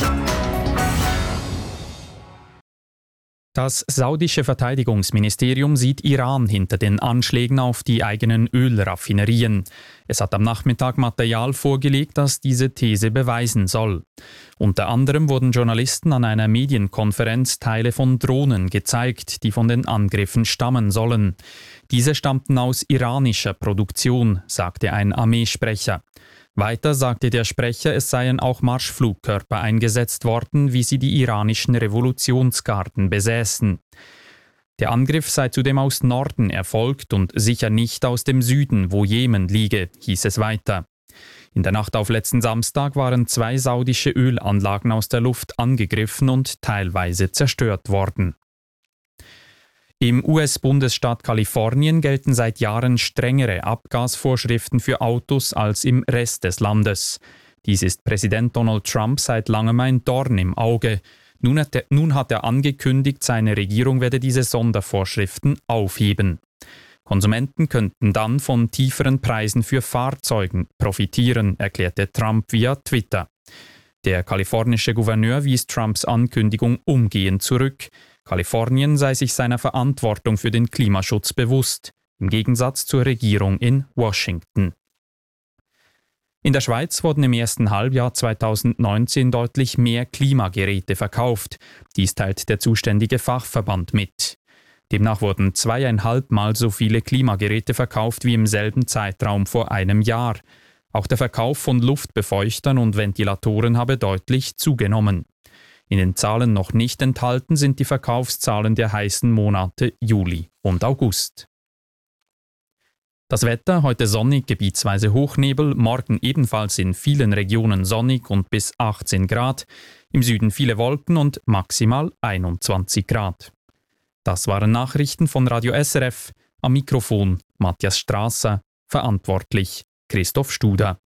Das saudische Verteidigungsministerium sieht Iran hinter den Anschlägen auf die eigenen Ölraffinerien. Es hat am Nachmittag Material vorgelegt, das diese These beweisen soll. Unter anderem wurden Journalisten an einer Medienkonferenz Teile von Drohnen gezeigt, die von den Angriffen stammen sollen. Diese stammten aus iranischer Produktion, sagte ein Armeesprecher. Weiter sagte der Sprecher, es seien auch Marschflugkörper eingesetzt worden, wie sie die iranischen Revolutionsgarden besäßen. Der Angriff sei zudem aus Norden erfolgt und sicher nicht aus dem Süden, wo Jemen liege, hieß es weiter. In der Nacht auf letzten Samstag waren 2 saudische Ölanlagen aus der Luft angegriffen und teilweise zerstört worden. Im US-Bundesstaat Kalifornien gelten seit Jahren strengere Abgasvorschriften für Autos als im Rest des Landes. Dies ist Präsident Donald Trump seit langem ein Dorn im Auge. Nun hat er angekündigt, seine Regierung werde diese Sondervorschriften aufheben. Konsumenten könnten dann von tieferen Preisen für Fahrzeuge profitieren, erklärte Trump via Twitter. Der kalifornische Gouverneur wies Trumps Ankündigung umgehend zurück. Kalifornien sei sich seiner Verantwortung für den Klimaschutz bewusst, im Gegensatz zur Regierung in Washington. In der Schweiz wurden im ersten Halbjahr 2019 deutlich mehr Klimageräte verkauft. Dies teilt der zuständige Fachverband mit. Demnach wurden 2,5 Mal so viele Klimageräte verkauft wie im selben Zeitraum vor einem Jahr. Auch der Verkauf von Luftbefeuchtern und Ventilatoren habe deutlich zugenommen. In den Zahlen noch nicht enthalten sind die Verkaufszahlen der heißen Monate Juli und August. Das Wetter: heute sonnig, gebietsweise Hochnebel, morgen ebenfalls in vielen Regionen sonnig und bis 18 Grad, im Süden viele Wolken und maximal 21 Grad. Das waren Nachrichten von Radio SRF, am Mikrofon Matthias Strasser, verantwortlich Christoph Studer.